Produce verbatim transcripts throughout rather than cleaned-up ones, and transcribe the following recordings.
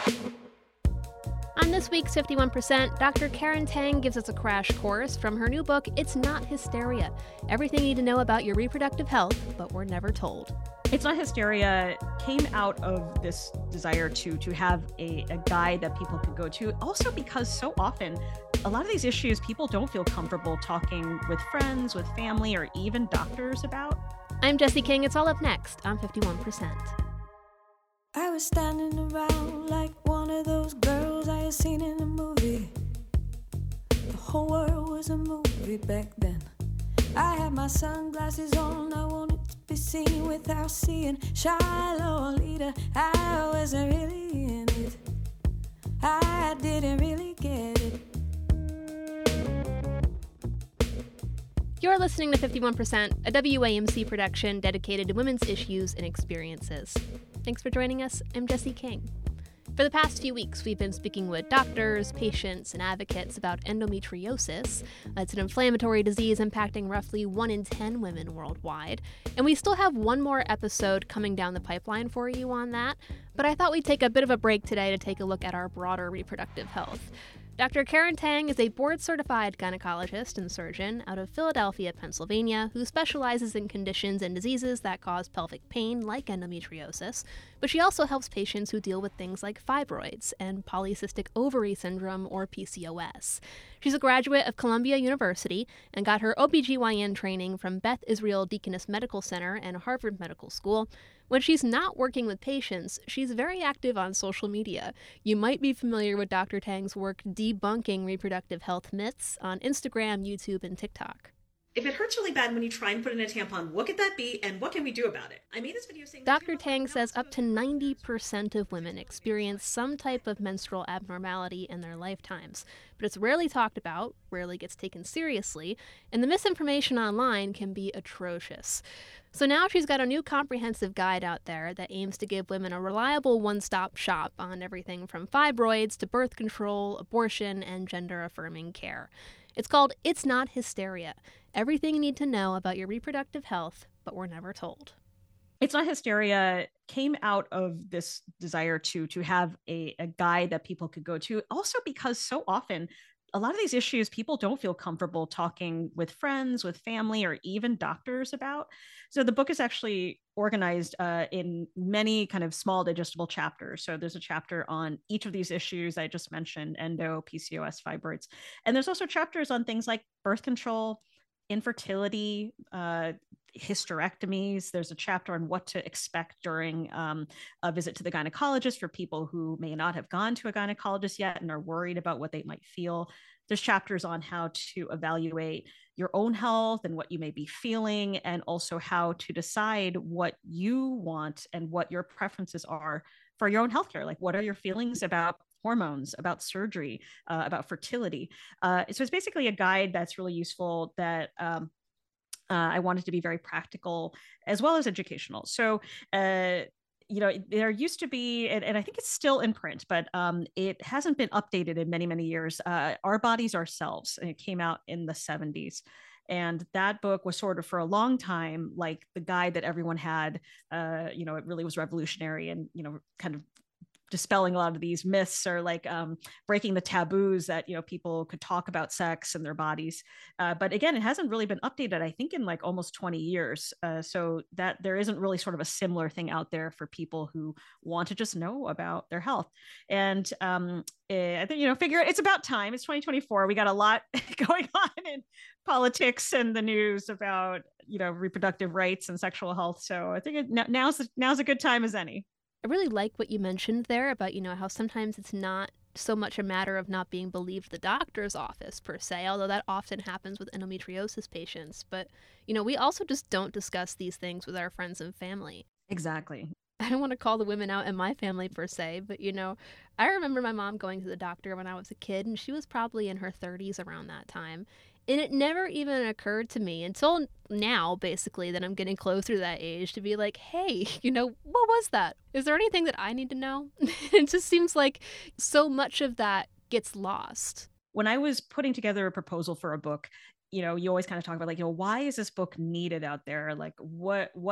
On this week's fifty-one percent, Doctor Karen Tang gives us a crash course from her new book, It's Not Hysteria. Everything you need to know about your reproductive health, but we're never told. It's Not Hysteria came out of this desire to to have a, a guide that people could go to. Also because so often, a lot of these issues people don't feel comfortable talking with friends, with family, or even doctors about. I'm Jessie King. It's all up next on fifty-one percent. I was standing around like one of those girls I had seen in a movie. The whole world was a movie back then. I had my sunglasses on, I wanted to be seen without seeing. Shy Lolita, I wasn't really in it. I didn't really get it. You're listening to fifty-one percent, a W A M C production dedicated to women's issues and experiences. Thanks for joining us. I'm Jessie King. For the past few weeks, we've been speaking with doctors, patients, and advocates about endometriosis. It's an inflammatory disease impacting roughly one in ten women worldwide. And we still have one more episode coming down the pipeline for you on that, but I thought we'd take a bit of a break today to take a look at our broader reproductive health. Doctor Karen Tang is a board-certified gynecologist and surgeon out of Philadelphia, Pennsylvania, who specializes in conditions and diseases that cause pelvic pain, like endometriosis, but she also helps patients who deal with things like fibroids and polycystic ovary syndrome, or P C O S. She's a graduate of Columbia University and got her O B G Y N training from Beth Israel Deaconess Medical Center and Harvard Medical School. When she's not working with patients, she's very active on social media. You might be familiar with Doctor Tang's work debunking reproductive health myths on Instagram, YouTube, and TikTok. If it hurts really bad when you try and put in a tampon, what could that be and what can we do about it? I made this video saying... Doctor Tang says up to ninety percent of women experience some type of menstrual abnormality in their lifetimes, but it's rarely talked about, rarely gets taken seriously, and the misinformation online can be atrocious. So now she's got a new comprehensive guide out there that aims to give women a reliable one-stop shop on everything from fibroids to birth control, abortion, and gender-affirming care. It's called It's Not Hysteria. Everything you need to know about your reproductive health, but we're never told. It's Not Hysteria came out of this desire to to have a, a guide that people could go to. Also because so often, a lot of these issues people don't feel comfortable talking with friends, with family, or even doctors about. So the book is actually organized uh, in many kind of small digestible chapters. So there's a chapter on each of these issues I just mentioned: endo, P C O S, fibroids. And there's also chapters on things like birth control, infertility, uh, hysterectomies. There's a chapter on what to expect during um, a visit to the gynecologist for people who may not have gone to a gynecologist yet and are worried about what they might feel. There's chapters on how to evaluate your own health and what you may be feeling, and also how to decide what you want and what your preferences are for your own healthcare. Like, what are your feelings about hormones, about surgery, uh, about fertility? Uh, so it's basically a guide that's really useful that um, uh, I wanted to be very practical as well as educational. So, uh, you know, there used to be, and, and I think it's still in print, but um, it hasn't been updated in many, many years. Uh, Our Bodies, Ourselves, and it came out in the seventies. And that book was sort of for a long time like the guide that everyone had. Uh, you know, it really was revolutionary and, you know, kind of dispelling a lot of these myths, or like um, breaking the taboos that, you know, people could talk about sex and their bodies. Uh, but again, it hasn't really been updated, I think, in like almost twenty years. Uh, so that there isn't really sort of a similar thing out there for people who want to just know about their health. And um, eh, I think, you know, figure it's about time. It's twenty twenty-four. We got a lot going on in politics and the news about, you know, reproductive rights and sexual health. So I think it, now's, now's a good time as any. I really like what you mentioned there about, you know, how sometimes it's not so much a matter of not being believed the doctor's office per se, although that often happens with endometriosis patients. But, you know, we also just don't discuss these things with our friends and family. Exactly. I don't want to call the women out in my family per se, but, you know, I remember my mom going to the doctor when I was a kid, and she was probably in her thirties around that time. And it never even occurred to me until now, basically, that I'm getting closer to that age to be like, hey, you know, what was that? Is there anything that I need to know? It just seems like so much of that gets lost. When I was putting together a proposal for a book, you know, you always kind of talk about like, you know, why is this book needed out there? Like what, what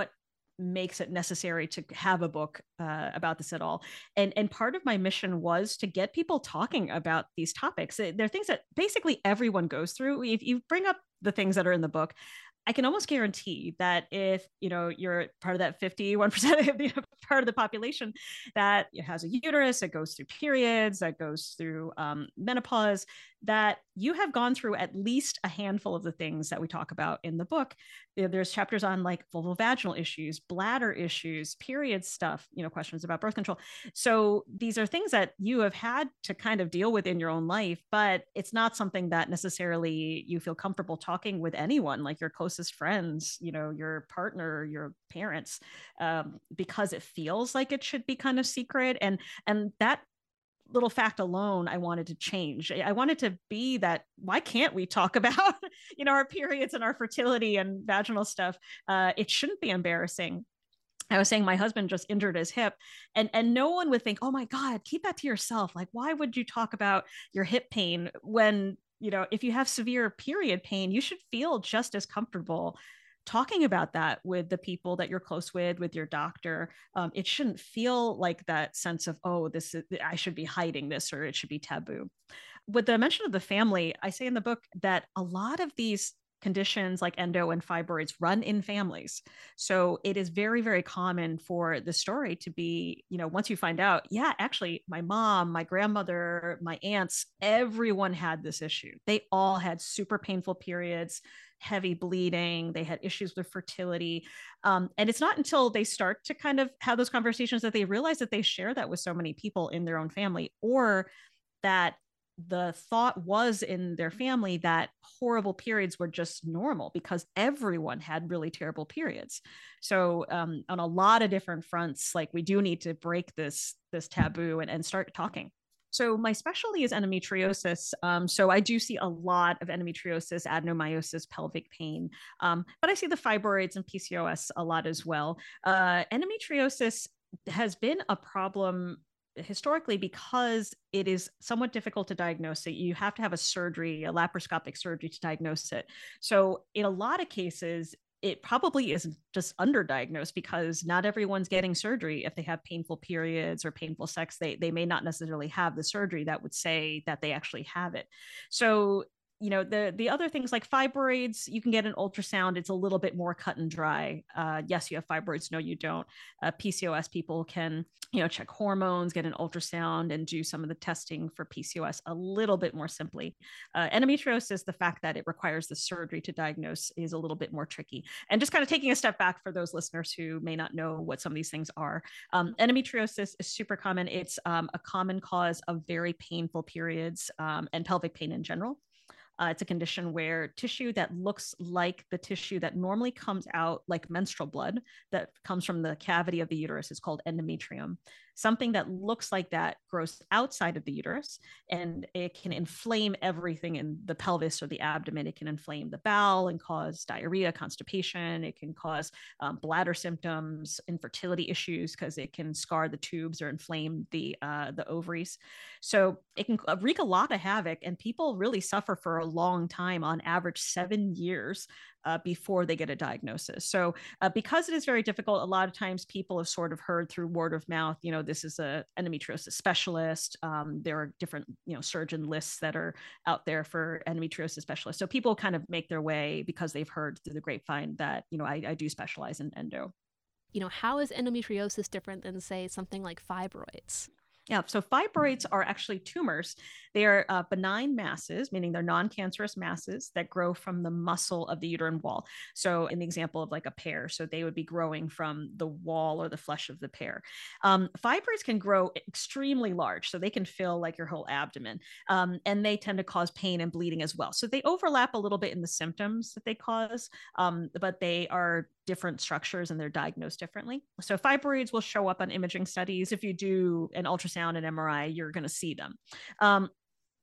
makes it necessary to have a book uh, about this at all. And, and part of my mission was to get people talking about these topics. They're things that basically everyone goes through. If you bring up the things that are in the book, I can almost guarantee that if, you know, you're part of that fifty-one percent of the part of the population that has a uterus, that goes through periods, that goes through um, menopause, that you have gone through at least a handful of the things that we talk about in the book. There's chapters on like vulvovaginal issues, bladder issues, period stuff, you know, questions about birth control. So these are things that you have had to kind of deal with in your own life, but it's not something that necessarily you feel comfortable talking with anyone, like your closest friends, you know, your partner, your parents, um, because it feels like it should be kind of secret. And, and that little fact alone, I wanted to change. I wanted to be that, why can't we talk about, you know, our periods and our fertility and vaginal stuff? Uh, it shouldn't be embarrassing. I was saying my husband just injured his hip, and, and no one would think, oh my God, keep that to yourself. Like, why would you talk about your hip pain when, you know, if you have severe period pain, you should feel just as comfortable talking about that with the people that you're close with, with your doctor. Um, it shouldn't feel like that sense of, oh, this is, I should be hiding this, or it should be taboo. With the mention of the family, I say in the book that a lot of these conditions like endo and fibroids run in families. So it is very, very common for the story to be, you know, once you find out, yeah, actually my mom, my grandmother, my aunts, everyone had this issue. They all had super painful periods, heavy bleeding, they had issues with fertility. Um, and it's not until they start to kind of have those conversations that they realize that they share that with so many people in their own family, or that the thought was in their family that horrible periods were just normal because everyone had really terrible periods. So um, on a lot of different fronts, like we do need to break this, this taboo and, and start talking. So my specialty is endometriosis. Um, so I do see a lot of endometriosis, adenomyosis, pelvic pain, um, but I see the fibroids and P C O S a lot as well. Uh, endometriosis has been a problem historically because it is somewhat difficult to diagnose. So you have to have a surgery, a laparoscopic surgery to diagnose it. So in a lot of cases, it probably is just underdiagnosed because not everyone's getting surgery. If they have painful periods or painful sex, they, they may not necessarily have the surgery that would say that they actually have it. So, you know, the, the other things like fibroids, you can get an ultrasound. It's a little bit more cut and dry. Uh, yes, you have fibroids. No, you don't. Uh, P C O S people can, you know, check hormones, get an ultrasound, and do some of the testing for P C O S a little bit more simply. Uh, endometriosis, the fact that it requires the surgery to diagnose, is a little bit more tricky. And just kind of taking a step back for those listeners who may not know what some of these things are. Um, endometriosis is super common. It's um, a common cause of very painful periods um, and pelvic pain in general. Uh, it's a condition where tissue that looks like the tissue that normally comes out like menstrual blood that comes from the cavity of the uterus is called endometrium. Something that looks like that grows outside of the uterus, and it can inflame everything in the pelvis or the abdomen. It can inflame the bowel and cause diarrhea, constipation. It can cause um, bladder symptoms, infertility issues, because it can scar the tubes or inflame the uh, the ovaries. So it can wreak a lot of havoc, and people really suffer for a long time, on average seven years uh, before they get a diagnosis. So uh, because it is very difficult, a lot of times people have sort of heard through word of mouth, you know, this is a endometriosis specialist. Um, there are different, you know, surgeon lists that are out there for endometriosis specialists. So people kind of make their way because they've heard through the grapevine that, you know, I, I do specialize in endo. You know, how is endometriosis different than, say, something like fibroids? Yeah, so fibroids are actually tumors. They are uh, benign masses, meaning they're non-cancerous masses that grow from the muscle of the uterine wall. So in the example of like a pear, so they would be growing from the wall or the flesh of the pear. Um, fibroids can grow extremely large, so they can fill like your whole abdomen, um, and they tend to cause pain and bleeding as well. So they overlap a little bit in the symptoms that they cause, um, but they are different structures and they're diagnosed differently. So fibroids will show up on imaging studies. If you do an ultrasound and M R I, you're going to see them. Um,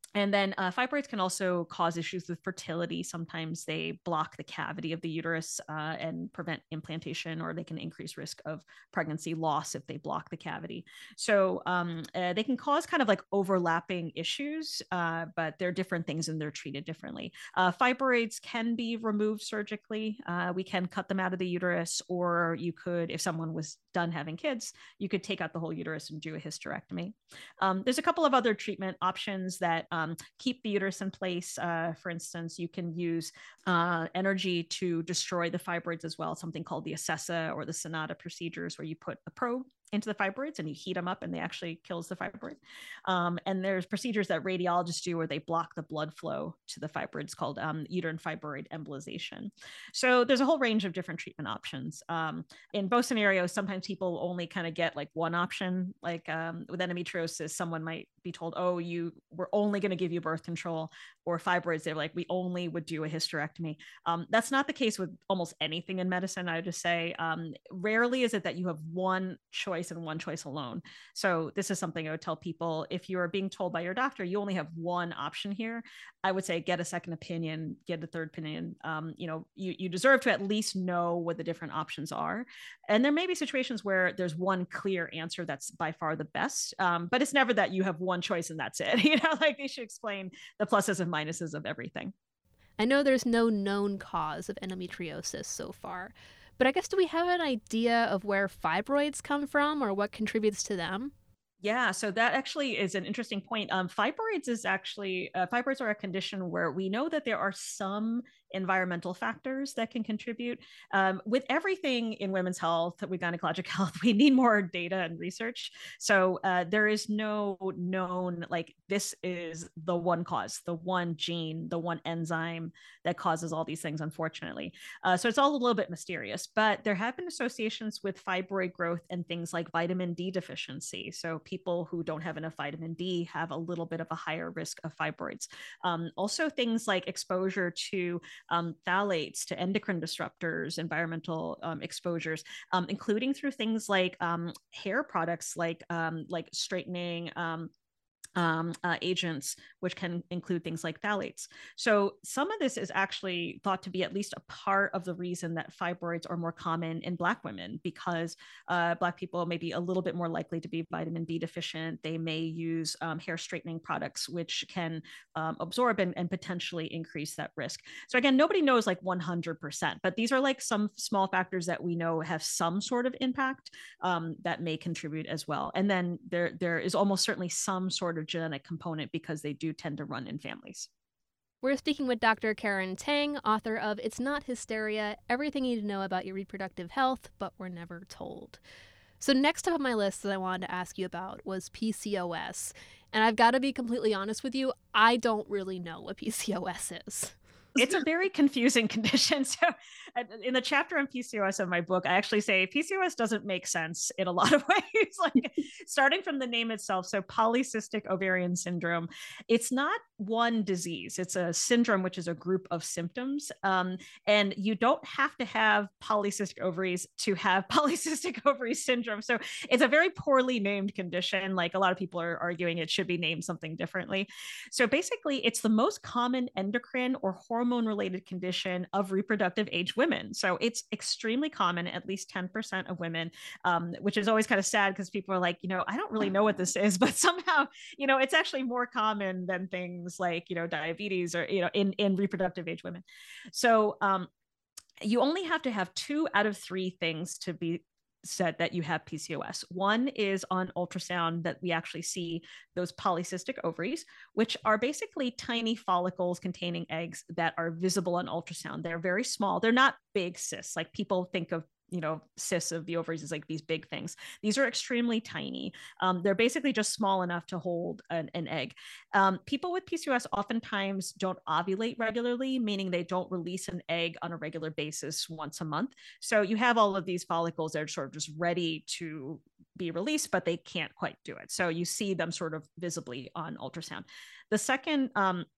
And then uh, fibroids can also cause issues with fertility. Sometimes they block the cavity of the uterus uh, and prevent implantation, or they can increase risk of pregnancy loss if they block the cavity. So um, uh, they can cause kind of like overlapping issues, uh, but they're different things and they're treated differently. Uh, fibroids can be removed surgically. Uh, we can cut them out of the uterus, or you could, if someone was done having kids, you could take out the whole uterus and do a hysterectomy. Um, there's a couple of other treatment options that um, keep the uterus in place. Uh, for instance, you can use uh, energy to destroy the fibroids as well, something called the Acessa or the Sonata procedures, where you put a probe into the fibroids and you heat them up and they actually kills the fibroid. Um, and there's procedures that radiologists do where they block the blood flow to the fibroids called um, uterine fibroid embolization. So there's a whole range of different treatment options. Um, in both scenarios, sometimes people only kind of get like one option. Like um, with endometriosis, someone might be told, oh, you we're only going to give you birth control, or fibroids, they're like, we only would do a hysterectomy. Um, that's not the case with almost anything in medicine. I would just say um, rarely is it that you have one choice and one choice alone. So this is something I would tell people: if you are being told by your doctor you only have one option here, I would say get a second opinion, get a third opinion. Um, you know, you, you deserve to at least know what the different options are. And there may be situations where there's one clear answer that's by far the best, um, but it's never that you have one choice and that's it. You know, like they should explain the pluses and minuses of everything. I know there's no known cause of endometriosis so far, but I guess do we have an idea of where fibroids come from or what contributes to them? Yeah, so that actually is an interesting point. Um, fibroids is actually, uh, fibroids are a condition where we know that there are some environmental factors that can contribute. Um, with everything in women's health, with gynecologic health, we need more data and research. So uh, there is no known, like, this is the one cause, the one gene, the one enzyme that causes all these things, unfortunately. Uh, so it's all a little bit mysterious, but there have been associations with fibroid growth and things like vitamin D deficiency. So people who don't have enough vitamin D have a little bit of a higher risk of fibroids. Um, also, things like exposure to um, phthalates, to endocrine disruptors, environmental um, exposures, um, including through things like um, hair products, like um, like straightening um, Um, uh, agents, which can include things like phthalates. So some of this is actually thought to be at least a part of the reason that fibroids are more common in Black women, because uh, Black people may be a little bit more likely to be vitamin B deficient. They may use um, hair straightening products, which can um, absorb and, and potentially increase that risk. So again, nobody knows like one hundred percent, but these are like some small factors that we know have some sort of impact um, that may contribute as well. And then there, there is almost certainly some sort of genetic component, because they do tend to run in families. We're speaking with Doctor Karen Tang, author of It's Not Hysteria, Everything You Need to Know About Your Reproductive Health, But We're Never Told. So next up on my list that I wanted to ask you about was P C O S. And I've got to be completely honest with you, I don't really know what P C O S is. It's a very confusing condition. So in the chapter on P C O S of my book, I actually say P C O S doesn't make sense in a lot of ways, like starting from the name itself. So polycystic ovarian syndrome, it's not one disease. It's a syndrome, which is a group of symptoms. Um, and you don't have to have polycystic ovaries to have polycystic ovary syndrome. So it's a very poorly named condition. Like a lot of people are arguing it should be named something differently. So basically, it's the most common endocrine or hormone hormone-related condition of reproductive age women. So it's extremely common, at least ten percent of women, um, which is always kind of sad because people are like, you know, I don't really know what this is, but somehow, you know, it's actually more common than things like, you know, diabetes or, you know, in, in reproductive age women. So um, you only have to have two out of three things to be said that you have P C O S. One is on ultrasound that we actually see those polycystic ovaries, which are basically tiny follicles containing eggs that are visible on ultrasound. They're very small. They're not big cysts. Like people think of, you know, cysts of the ovaries is like these big things. These are extremely tiny. Um, they're basically just small enough to hold an, an egg. Um, people with P C O S oftentimes don't ovulate regularly, meaning they don't release an egg on a regular basis once a month. So you have all of these follicles that are sort of just ready to be released, but they can't quite do it. So you see them sort of visibly on ultrasound. The second um,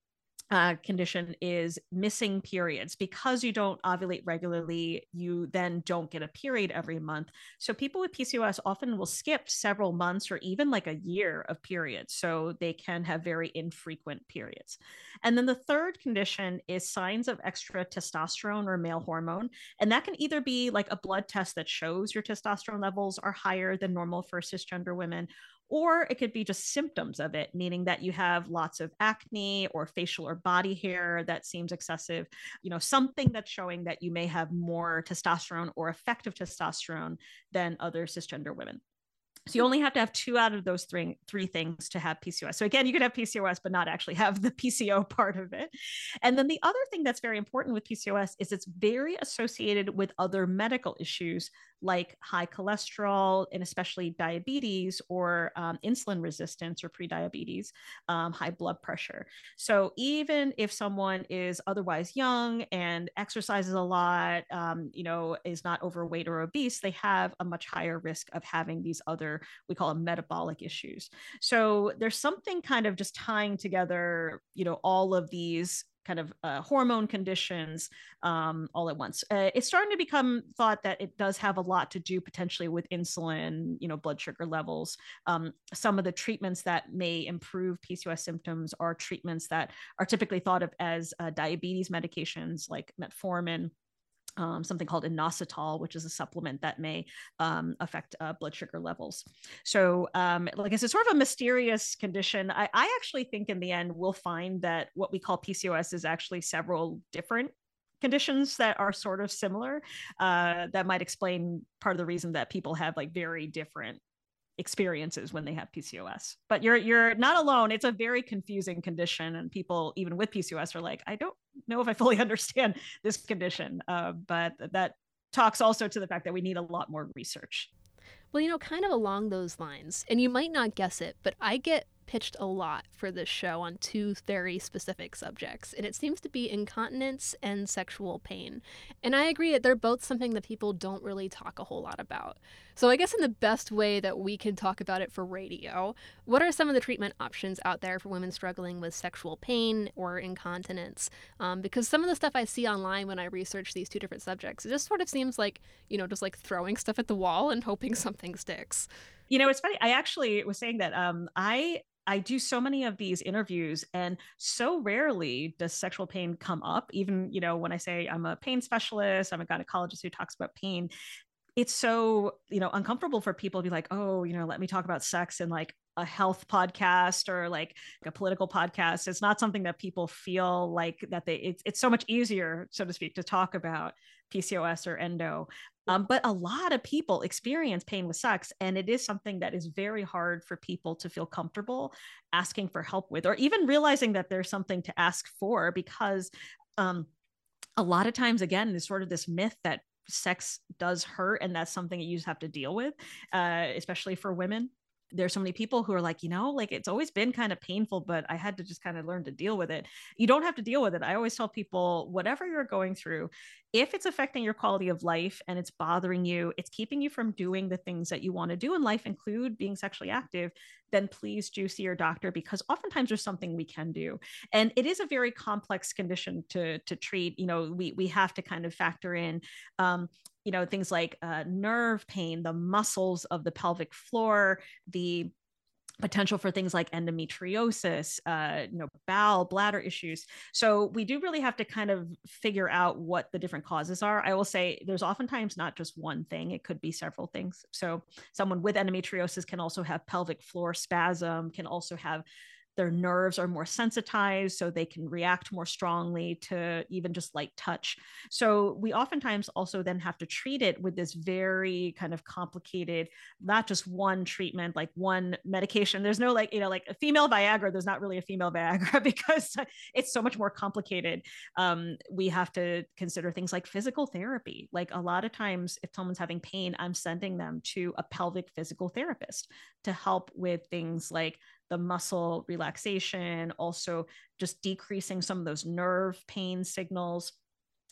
Uh, condition is missing periods. Because you don't ovulate regularly, you then don't get a period every month. So people with P C O S often will skip several months or even like a year of periods. So they can have very infrequent periods. And then the third condition is signs of extra testosterone or male hormone. And that can either be like a blood test that shows your testosterone levels are higher than normal for cisgender women, or it could be just symptoms of it, meaning that you have lots of acne or facial or body hair that seems excessive, you know, something that's showing that you may have more testosterone or effective testosterone than other cisgender women. So you only have to have two out of those three, three things to have P C O S. So again, you could have P C O S, but not actually have the P C O part of it. And then the other thing that's very important with P C O S is it's very associated with other medical issues like high cholesterol and especially diabetes or um, insulin resistance or prediabetes, um, high blood pressure. So even if someone is otherwise young and exercises a lot, um, you know, is not overweight or obese, they have a much higher risk of having these other, we call them metabolic issues. So there's something kind of just tying together, you know, all of these kind of uh, hormone conditions um, all at once. Uh, it's starting to become thought that it does have a lot to do potentially with insulin, you know, blood sugar levels. Um, some of the treatments that may improve P C O S symptoms are treatments that are typically thought of as uh, diabetes medications like metformin. Um, something called inositol, which is a supplement that may um, affect uh, blood sugar levels. So um, like I said, sort of a mysterious condition. I, I actually think in the end, we'll find that what we call P C O S is actually several different conditions that are sort of similar. Uh, that might explain part of the reason that people have like very different experiences when they have P C O S. But you're you're not alone. It's a very confusing condition, and people even with P C O S are like, I don't know if I fully understand this condition. Uh, but that talks also to the fact that we need a lot more research. Well, you know, kind of along those lines, and you might not guess it, but I get pitched a lot for this show on two very specific subjects, and it seems to be incontinence and sexual pain. And I agree that they're both something that people don't really talk a whole lot about. So I guess in the best way that we can talk about it for radio, what are some of the treatment options out there for women struggling with sexual pain or incontinence? Um, because some of the stuff I see online when I research these two different subjects, it just sort of seems like, you know, just like throwing stuff at the wall and hoping something sticks. You know, it's funny. I actually was saying that um, I I do so many of these interviews, and so rarely does sexual pain come up. Even, you know, when I say I'm a pain specialist, I'm a gynecologist who talks about pain, it's so, you know, uncomfortable for people to be like, oh, you know, let me talk about sex in like a health podcast or like a political podcast. It's not something that people feel like that they, it's, it's so much easier, so to speak, to talk about P C O S or endo. Um, but a lot of people experience pain with sex, and it is something that is very hard for people to feel comfortable asking for help with, or even realizing that there's something to ask for, because um, a lot of times, again, there's sort of this myth that sex does hurt, and that's something that you just have to deal with, uh, especially for women. There's so many people who are like, you know, like it's always been kind of painful, but I had to just kind of learn to deal with it. You don't have to deal with it. I always tell people, whatever you're going through, if it's affecting your quality of life and it's bothering you, it's keeping you from doing the things that you want to do in life, include being sexually active, then please do see your doctor, because oftentimes there's something we can do. And it is a very complex condition to, to treat. You know, we, we have to kind of factor in, um, you know, things like uh, nerve pain, the muscles of the pelvic floor, the potential for things like endometriosis, uh, you know, bowel, bladder issues. So we do really have to kind of figure out what the different causes are. I will say there's oftentimes not just one thing. It could be several things. So someone with endometriosis can also have pelvic floor spasm, can also have their nerves are more sensitized, so they can react more strongly to even just light touch. So we oftentimes also then have to treat it with this very kind of complicated, not just one treatment, like one medication. There's no like, you know, like a female Viagra, there's not really a female Viagra because it's so much more complicated. Um, we have to consider things like physical therapy. Like a lot of times if someone's having pain, I'm sending them to a pelvic physical therapist to help with things like the muscle relaxation, also just decreasing some of those nerve pain signals.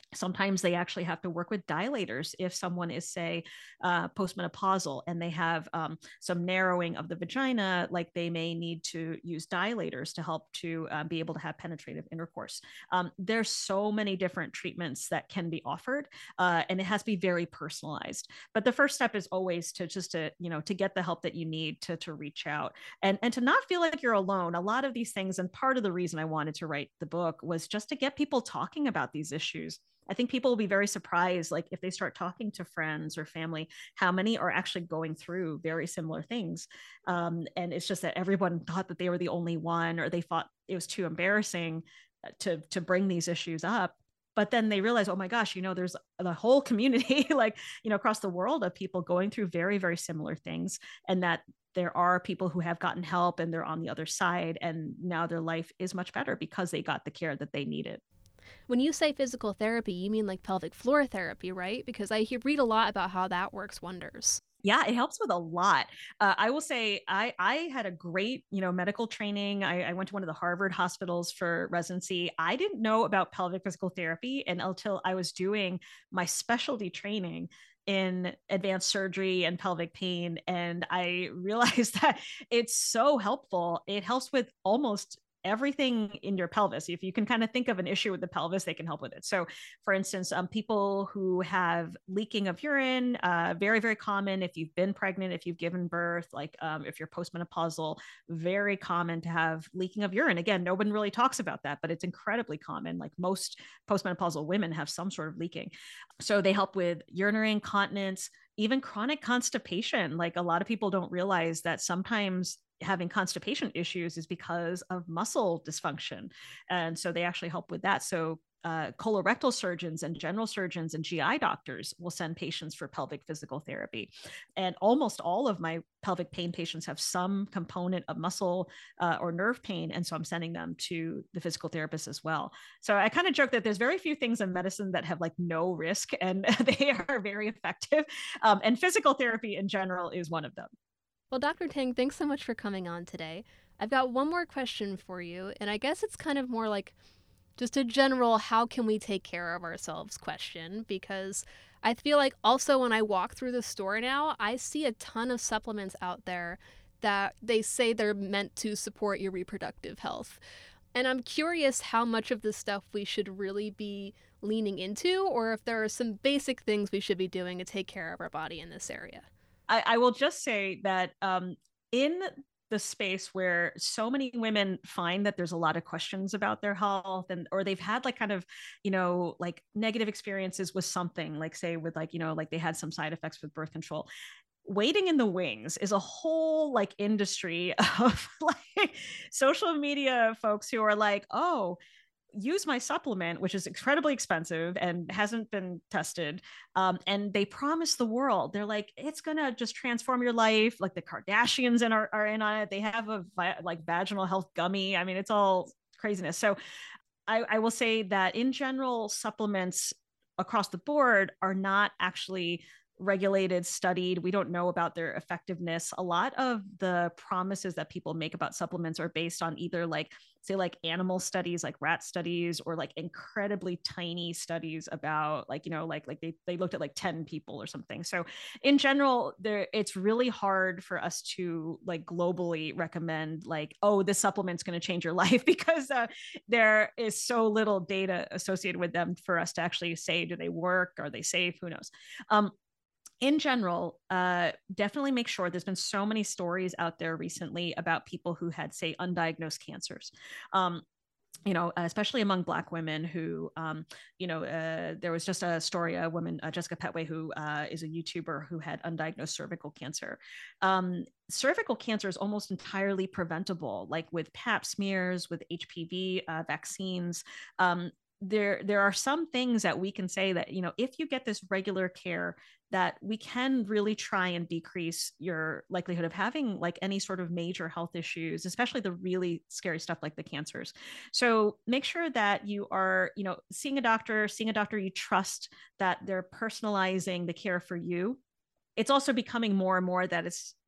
Sometimes they actually have to work with dilators if someone is, say, uh, postmenopausal and they have um, some narrowing of the vagina, like they may need to use dilators to help to uh, be able to have penetrative intercourse. Um, there's so many different treatments that can be offered, uh, and it has to be very personalized. But the first step is always to just to, you know, to get the help that you need to, to reach out and, and to not feel like you're alone. A lot of these things, and part of the reason I wanted to write the book was just to get people talking about these issues. I think people will be very surprised, like if they start talking to friends or family, how many are actually going through very similar things. Um, and it's just that everyone thought that they were the only one, or they thought it was too embarrassing to, to bring these issues up. But then they realize, oh my gosh, you know, there's the whole community, like, you know, across the world of people going through very, very similar things. And that there are people who have gotten help and they're on the other side. And now their life is much better because they got the care that they needed. When you say physical therapy, you mean like pelvic floor therapy, right? Because I hear, read a lot about how that works wonders. Yeah, it helps with a lot. Uh, I will say I, I had a great, you know, medical training. I, I went to one of the Harvard hospitals for residency. I didn't know about pelvic physical therapy and until I was doing my specialty training in advanced surgery and pelvic pain. And I realized that it's so helpful. It helps with almost everything in your pelvis. If you can kind of think of an issue with the pelvis, they can help with it. So for instance, um, people who have leaking of urine, uh, very, very common if you've been pregnant, if you've given birth, like um, if you're postmenopausal, very common to have leaking of urine. Again, no one really talks about that, but it's incredibly common. Like most postmenopausal women have some sort of leaking. So they help with urinary incontinence, even chronic constipation. Like a lot of people don't realize that sometimes having constipation issues is because of muscle dysfunction. And so they actually help with that. So uh, colorectal surgeons and general surgeons and G I doctors will send patients for pelvic physical therapy. And almost all of my pelvic pain patients have some component of muscle uh, or nerve pain. And so I'm sending them to the physical therapist as well. So I kind of joke that there's very few things in medicine that have like no risk and they are very effective. Um, and physical therapy in general is one of them. Well, Doctor Tang, thanks so much for coming on today. I've got one more question for you, and I guess it's kind of more like just a general how can we take care of ourselves question, because I feel like also when I walk through the store now, I see a ton of supplements out there that they say they're meant to support your reproductive health. And I'm curious how much of this stuff we should really be leaning into, or if there are some basic things we should be doing to take care of our body in this area. I, I will just say that um, in the space where so many women find that there's a lot of questions about their health and, or they've had like kind of, you know, like negative experiences with something, like say with like, you know, like they had some side effects with birth control. Waiting in the wings is a whole like industry of like social media folks who are like, oh, use my supplement, which is incredibly expensive and hasn't been tested. Um, and they promise the world. They're like, it's going to just transform your life. Like the Kardashians in are, are in on it. They have a vi- like vaginal health gummy. I mean, it's all craziness. So I, I will say that in general, supplements across the board are not actually regulated, studied. We don't know about their effectiveness. A lot of the promises that people make about supplements are based on either like, say like animal studies, like rat studies, or like incredibly tiny studies about like, you know, like, like they, they looked at like ten people or something. So in general, there, it's really hard for us to like globally recommend like, oh, this supplement's going to change your life because uh, there is so little data associated with them for us to actually say, do they work? Are they safe? Who knows? Um, In general, uh, definitely make sure. There's been so many stories out there recently about people who had, say, undiagnosed cancers. Um, you know, especially among Black women who, um, you know, uh, there was just a story, a woman, uh, Jessica Petway, who uh, is a YouTuber who had undiagnosed cervical cancer. Um, cervical cancer is almost entirely preventable, like with pap smears, with H P V uh, vaccines. Um, there, there are some things that we can say that, you know, if you get this regular care, that we can really try and decrease your likelihood of having like any sort of major health issues, especially the really scary stuff like the cancers. So make sure that you are, you know, seeing a doctor, seeing a doctor you trust, that they're personalizing the care for you. It's also becoming more and more that it's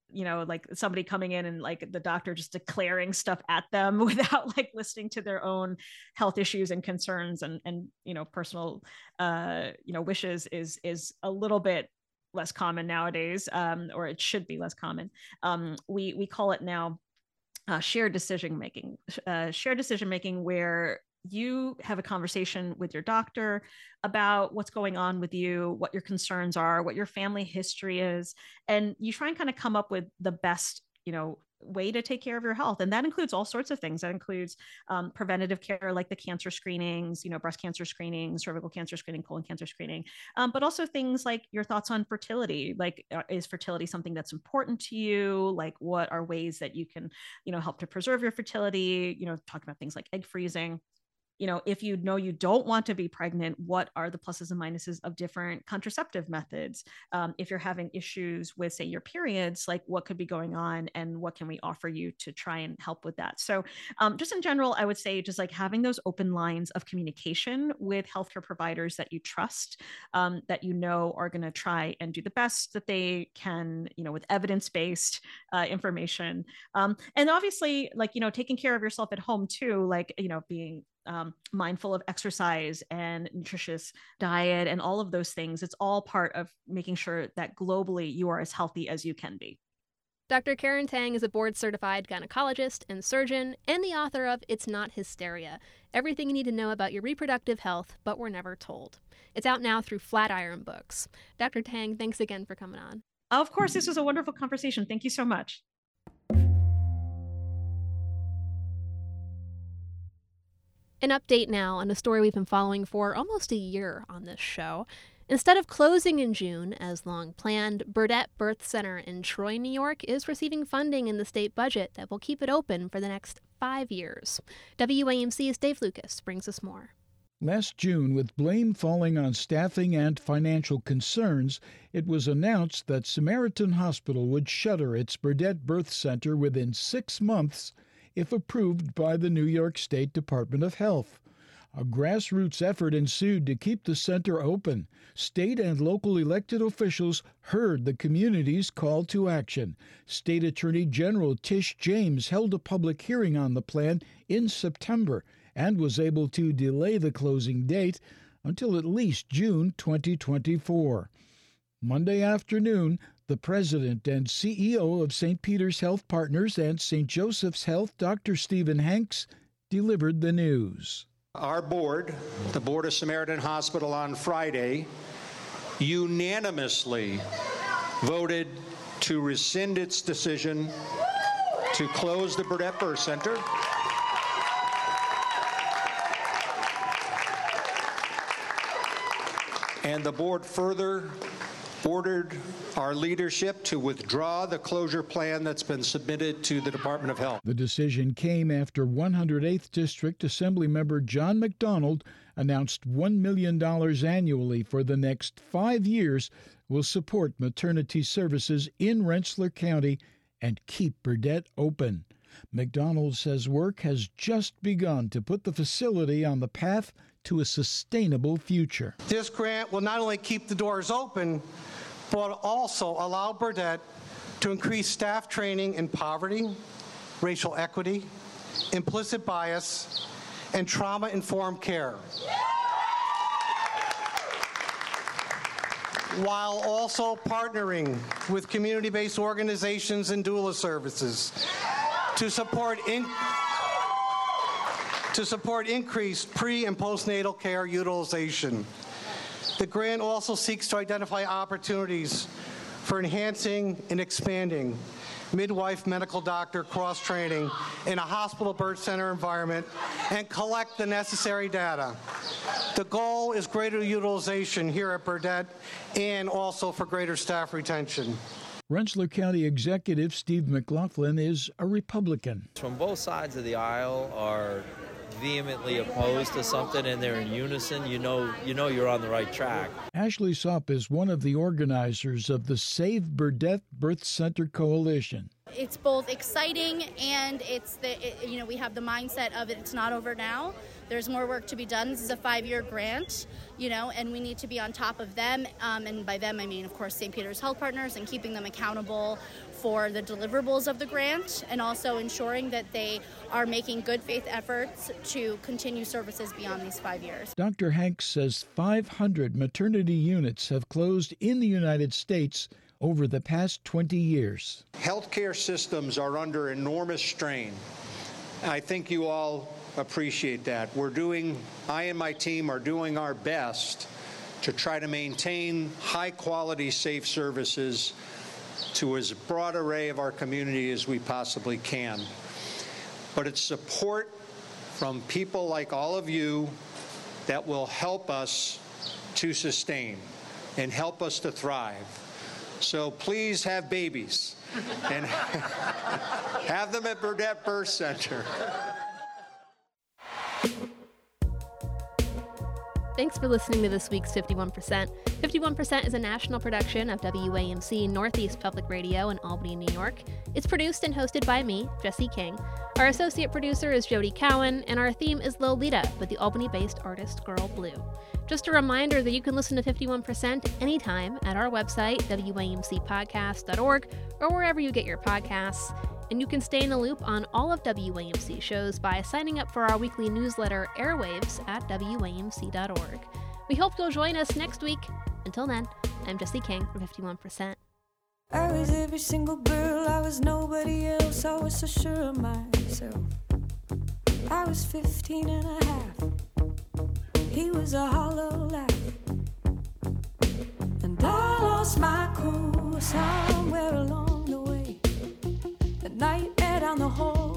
you know, like somebody coming in and like the doctor just declaring stuff at them without like listening to their own health issues and concerns and, and, you know, personal, uh, you know, wishes is, is a little bit less common nowadays, um, or it should be less common. Um, we, we call it now uh, shared decision making, uh, shared decision making, where you have a conversation with your doctor about what's going on with you, what your concerns are, what your family history is, and you try and kind of come up with the best, you know, way to take care of your health. And that includes all sorts of things. That includes um, preventative care, like the cancer screenings, you know, breast cancer screening, cervical cancer screening, colon cancer screening, um, but also things like your thoughts on fertility. Like, uh, is fertility something that's important to you? Like, what are ways that you can, you know, help to preserve your fertility? You know, talking about things like egg freezing. You know, if you know you don't want to be pregnant, what are the pluses and minuses of different contraceptive methods? Um, if you're having issues with, say, your periods, like what could be going on and what can we offer you to try and help with that? So um, just in general, I would say just like having those open lines of communication with healthcare providers that you trust, um, that you know are going to try and do the best that they can, you know, with evidence-based uh, information. Um, and obviously, like, you know, taking care of yourself at home too, like, you know, being Um, mindful of exercise and nutritious diet and all of those things. It's all part of making sure that globally you are as healthy as you can be. Doctor Karen Tang is a board-certified gynecologist and surgeon and the author of It's Not Hysteria, Everything You Need to Know About Your Reproductive Health But Were Never Told. It's out now through Flatiron Books. Doctor Tang, thanks again for coming on. Of course, this was a wonderful conversation. Thank you so much. An update now on a story we've been following for almost a year on this show. Instead of closing in June, as long planned, Burdett Birth Center in Troy, New York is receiving funding in the state budget that will keep it open for the next five years. W A M C's Dave Lucas brings us more. Last June, with blame falling on staffing and financial concerns, it was announced that Samaritan Hospital would shutter its Burdett Birth Center within six months if approved by the New York State Department of Health. A grassroots effort ensued to keep the center open. State and local elected officials heard the community's call to action. State Attorney General Tish James held a public hearing on the plan in September and was able to delay the closing date until at least June twenty twenty-four. Monday afternoon, the president and C E O of Saint Peter's Health Partners and Saint Joseph's Health, Doctor Stephen Hanks, delivered the news. Our board, the Board of Samaritan Hospital, on Friday, unanimously voted to rescind its decision to close the Burdett Birth Center. And the board further ordered our leadership to withdraw the closure plan that's been submitted to the Department of Health. The decision came after one hundred eighth District Assemblymember John McDonald announced one million dollars annually for the next five years will support maternity services in Rensselaer County and keep Burdett open. McDonald says work has just begun to put the facility on the path to a sustainable future. This grant will not only keep the doors open, but also allow Burdett to increase staff training in poverty, racial equity, implicit bias, and trauma-informed care, while also partnering with community-based organizations and doula services to support in to support increased pre- and postnatal care utilization. The grant also seeks to identify opportunities for enhancing and expanding midwife medical doctor cross-training in a hospital birth center environment and collect the necessary data. The goal is greater utilization here at Burdett and also for greater staff retention. Rensselaer County Executive Steve McLaughlin is a Republican. From both sides of the aisle are vehemently opposed to something and they're in unison, you know you know you're on the right track. Ashley Sopp is one of the organizers of the Save Burdett Birth Center Coalition. It's both exciting and it's the it, you know we have the mindset of it, it's not over now. There's more work to be done. This is a five-year grant, you know, and we need to be on top of them. Um, and by them, I mean, of course, Saint Peter's Health Partners and keeping them accountable for the deliverables of the grant and also ensuring that they are making good faith efforts to continue services beyond these five years. Doctor Hanks says five hundred maternity units have closed in the United States over the past twenty years. Healthcare systems are under enormous strain. I think you all appreciate that. We're doing, I and my team are doing our best to try to maintain high-quality, safe services to as broad array of our community as we possibly can. But it's support from people like all of you that will help us to sustain and help us to thrive. So please have babies and have them at Burdett Birth Center. Thanks for listening to this week's fifty-one percent. fifty-one percent is a national production of W A M C Northeast Public Radio in Albany, New York. It's produced and hosted by me, Jesse King. Our associate producer is Jody Cowan, and our theme is Lolita with the Albany-based artist Girl Blue. Just a reminder that you can listen to fifty-one percent anytime at our website, W A M C podcast dot org, or wherever you get your podcasts. And you can stay in the loop on all of W A M C shows by signing up for our weekly newsletter, Airwaves, at W A M C dot org. We hope you'll join us next week. Until then, I'm Jesse King for fifty-one percent. I was every single girl, I was nobody else, I was so sure of myself. I was fifteen and a half, he was a hollow laugh. And I lost my cool somewhere along the way. The nightmare down the hall